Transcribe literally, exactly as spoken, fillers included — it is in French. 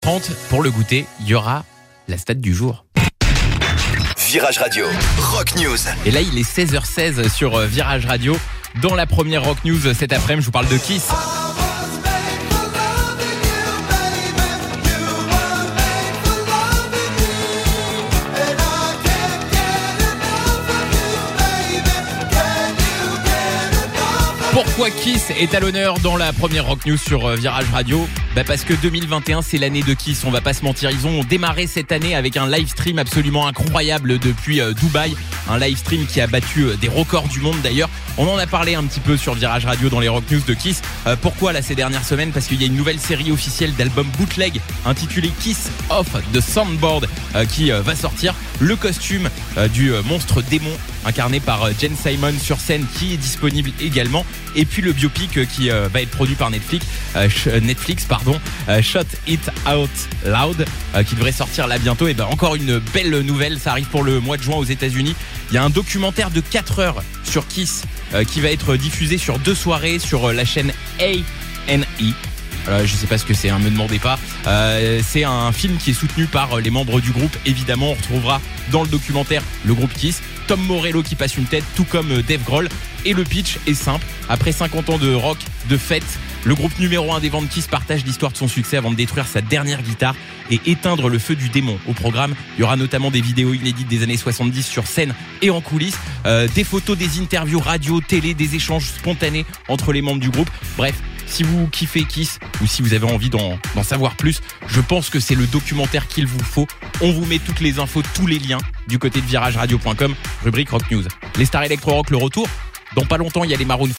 trente. Pour le goûter, il y aura la stat du jour. Virage Radio, Rock News. Et là, il est seize heures seize sur Virage Radio. Dans la première Rock News cet après-midi, je vous parle de Kiss. Pourquoi Kiss est à l'honneur dans la première Rock News sur Virage Radio ? Bah parce que deux mille vingt et un, c'est l'année de Kiss, on va pas se mentir. Ils ont démarré cette année avec un live stream absolument incroyable depuis euh, Dubaï. Un live stream qui a battu euh, des records du monde d'ailleurs. On en a parlé un petit peu sur Virage Radio dans les Rock News de Kiss. Euh, pourquoi là ces dernières semaines ? Parce qu'il y a une nouvelle série officielle d'albums bootleg intitulée Kiss Off the Soundboard euh, qui euh, va sortir. Le costume euh, du euh, monstre démon incarné par euh, Jen Simon sur scène qui est disponible également. Et puis le biopic euh, qui euh, va être produit par Netflix, euh, Netflix pardon, euh, Shut It Out Loud, euh, qui devrait sortir là bientôt. Et ben encore une belle nouvelle, ça arrive pour le mois de juin aux États-Unis. Il y a un documentaire de quatre heures sur Kiss euh, qui va être diffusé sur deux soirées sur euh, la chaîne A and E. Euh, je sais pas ce que c'est, hein, me demandez pas. Euh, c'est un film qui est soutenu par les membres du groupe. Évidemment, on retrouvera dans le documentaire le groupe Kiss, Tom Morello qui passe une tête, tout comme Dave Grohl. Et le pitch est simple. Après cinquante ans de rock, de fête, le groupe numéro un des ventes Kiss partage l'histoire de son succès avant de détruire sa dernière guitare et éteindre le feu du démon. Au programme, il y aura notamment des vidéos inédites des années soixante-dix sur scène et en coulisses, euh, des photos, des interviews radio, télé, des échanges spontanés entre les membres du groupe. Bref, si vous kiffez Kiss ou si vous avez envie d'en, d'en savoir plus, je pense que c'est le documentaire qu'il vous faut. On vous met toutes les infos, tous les liens du côté de virage radio point com, rubrique Rock News. Les stars électro-rock, le retour. Dans pas longtemps, il y a les Maroon